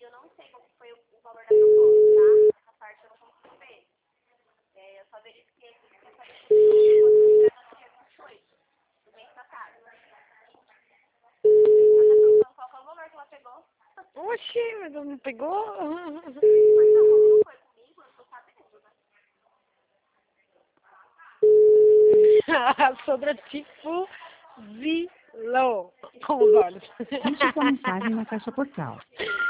eu não sei qual que foi o valor da proposta, tá? Essa parte eu não consigo ver. Eu só verifiquei aqui que você saiu no dia 28 do mês passado. Ela tá perguntando qual foi o valor que ela pegou. Oxi, mas não pegou? Mas não, como não foi comigo, eu não tô sabendo, né? A sogra te fuzilou com os olhos. Deixe sua mensagem na caixa postal.